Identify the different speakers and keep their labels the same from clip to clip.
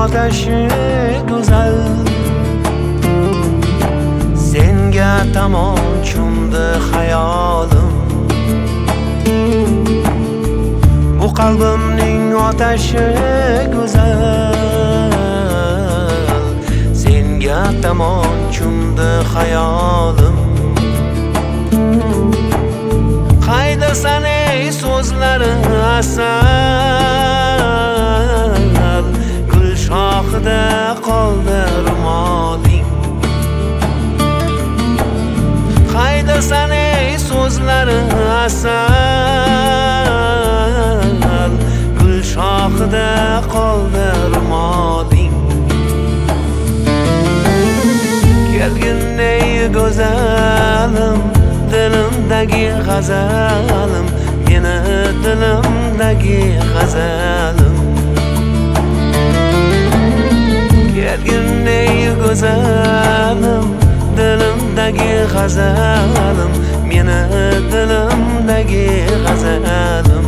Speaker 1: otashi go'zal, senga tamom cho'mdi hayolim. Bu qalbimning otashi go'zal, senga tamom cho'mdi hayolim. Qaydasan ey so'zlaring asal, gul shoxida qoldi ro'moling. Qaydasan ey so'zlaring asal, gul shoxida qoldi ro'moling. Kelgin ey go'zalim, dilimdagi g'azalim, meni dilimdagi g'azalim. Kelgin ey go'zalim, dilimdagi g'azalim, meni dilimdagi g'azalim.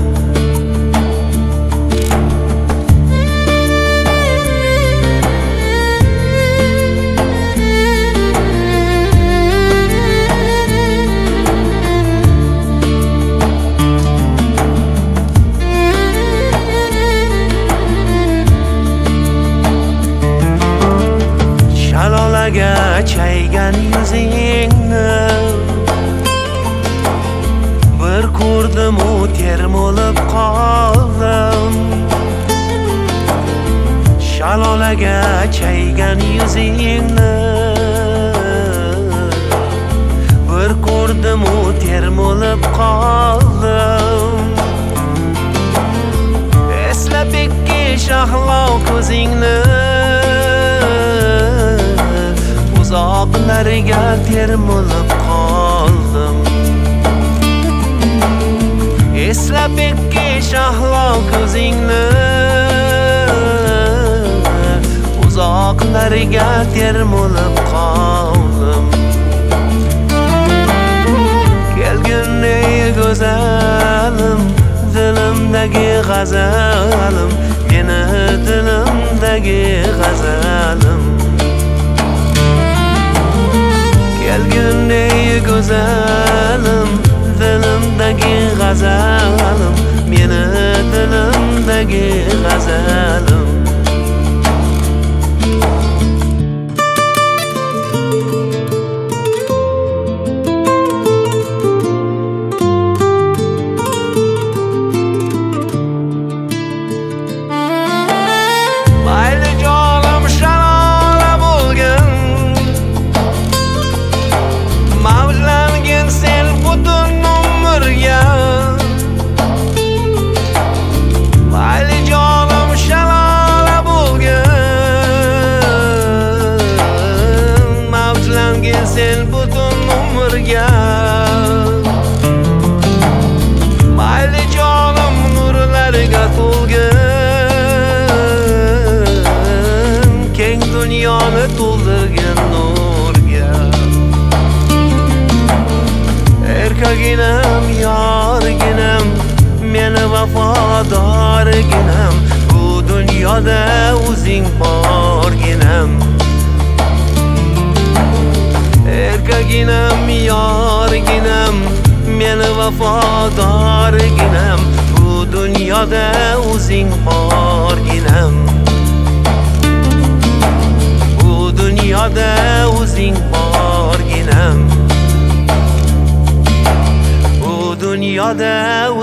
Speaker 1: Chaygan yuzingni bir ko'rdim, u termulib qoldim. Shalolaga chaygan yuzingni bir ko'rdim, u termulib qoldim. Eslab ikki shahlo ko'zingni uzoqlarga termulib qoldim. Eslab ikki shahlo ko'zingni uzoqlarga termulib qoldim. Kelgin ey go'zalim, dilimdagi g'azalim, meni dilimdagi g'azalim. Kelgin ey go'zalim, dilimdagi g'azalim, meni dilimdagi g'azalim. Sen butun umrga mayli jonim nurlarga to'lgin, keng dunyoni to'ldirgin nurga. Erkaginam, yorginam, meni vafodorginam, bu dunyoda o'zing borginam. Erkaginam, yorginam, meni vafodorginam, bu dunyoda o'zing borginam. Bu dunyoda o'zing borginam. Bu dunyoda